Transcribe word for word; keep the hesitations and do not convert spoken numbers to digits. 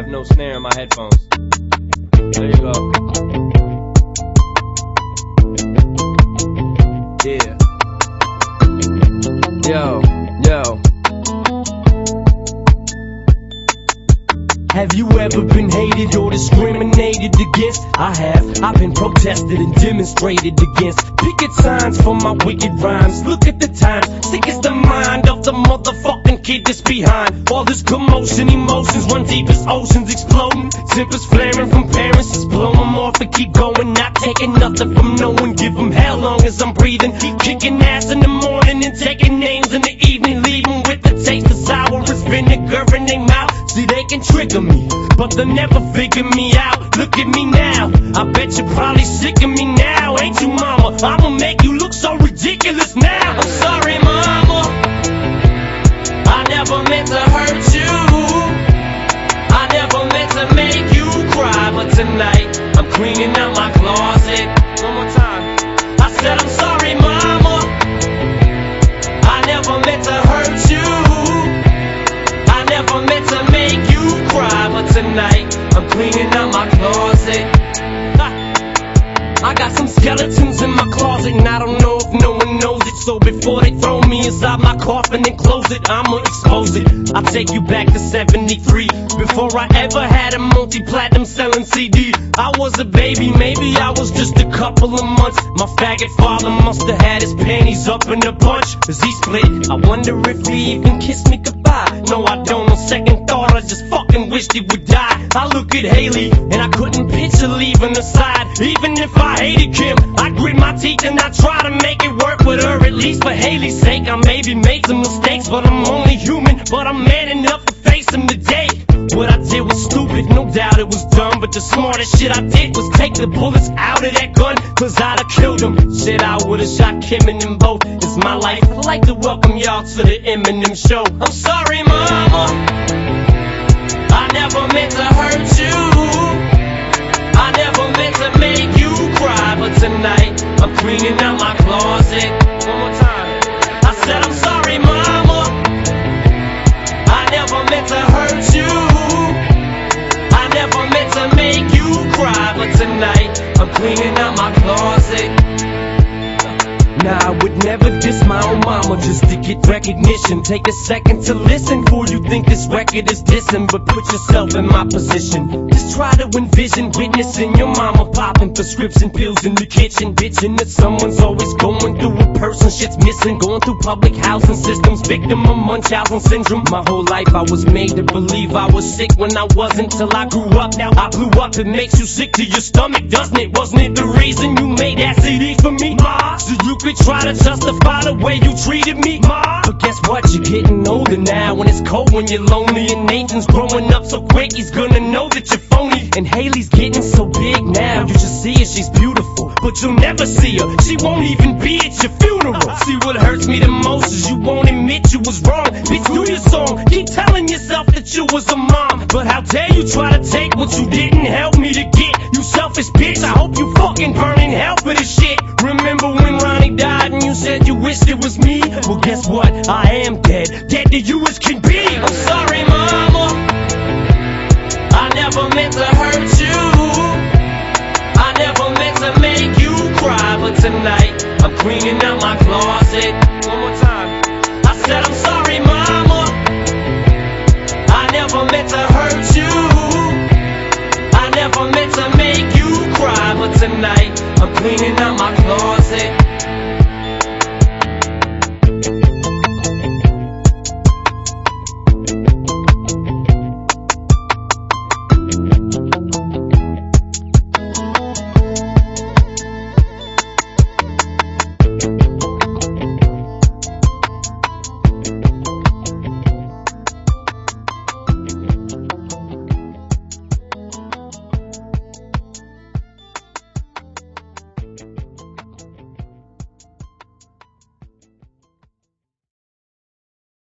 have no snare in my headphones. There you go. Yeah. Yo, yo. Have you ever been hated or discriminated against? I have. I've been protested and demonstrated against. Picket signs for my wicked rhymes. Look at the times. Sick is the mind of the motherfucking kid that's behind. All this commotion, emotions run deep as oceans exploding. Tempers flaring from parents, just blow them off and keep going. Not taking nothing from no one. Give them hell long as I'm breathing. Keep kicking ass in the morning and taking names in the evening. Leaving with the taste of sour as vinegar in their mouth. See, they can trigger me, but they'll never figure me out. Look at me now, I bet you're probably sick of me now. Ain't you, mama? I'ma make you look so ridiculous now. I'm sorry, mama, I never meant to hurt you. I never meant to make you cry, but tonight I'm cleaning out my closet. One more time. I said I'm sorry, mama, I never meant to hurt you. I never meant to make you cry, but tonight I'm cleaning out my closet. I got some skeletons in my closet, and I don't know if no one knows it. So before they throw me inside my coffin and close it, I'ma expose it. I'll take you back to seventy-three, before I ever had a multi-platinum selling C D. I was a baby, maybe I was just a couple of months. My faggot father must have had his panties up in a bunch, cause he split. I wonder if he even kissed me goodbye. No, I don't. On second thought, I just fucking wished he would die. I look at Haley, and I couldn't picture leaving her side. Even if I hated Kim, I grit my teeth and I try to make it work with her. At least for Haley's sake, I maybe made some mistakes, but I'm only human. But I'm man enough to face them today. What I did was stupid, no doubt it was dumb, but the smartest shit I did was take the bullets out of that gun, cause I'd have killed him. Shit, I would've shot Kim and them both. It's my life. I'd like to welcome y'all to the Eminem show. I'm sorry, mama, I never meant to hurt you. I never meant to make you cry, but tonight I'm cleaning out my closet. One more time. I said I'm sorry, mama, I never meant to hurt you. I never meant to make you cry, but tonight I'm cleaning out my closet. Nah, I would never diss my own mama just to get recognition. Take a second to listen before you think this record is dissing, but put yourself in my position. Just try to envision witnessing your mama popping prescription pills in the kitchen, bitching that someone's always going through a person shit's missing. Going through public housing systems, victim of Munchausen syndrome. My whole life I was made to believe I was sick when I wasn't, till I grew up. Now I blew up. It makes you sick to your stomach, doesn't it? Wasn't it the reason you made that C D for me, ma? So you could try to justify the way you treated me, ma. But guess what? You're getting older now, when it's cold, when you're lonely, and Nathan's growing up so quick, he's gonna know that you're phony. And Haley's getting so big now, you should see her, she's beautiful, but you'll never see her. She won't even be at your funeral. See, what hurts me the most is you won't admit you was wrong. Bitch, do your song, keep telling yourself that you was a mom, but how dare you try to take what you didn't help me to get. You selfish bitch, I hope you fucking burn in hell for this shit. Remember when Ronnie died and you said you wished it was me? Well, guess what? I am dead, dead to you as can be. I'm sorry, mama, I never meant to hurt you. I never meant to make you cry, but tonight I'm cleaning out my closet. One more time. I said I'm sorry, mama, I never meant to hurt you. I never meant to make you cry, but tonight I'm cleaning out my closet.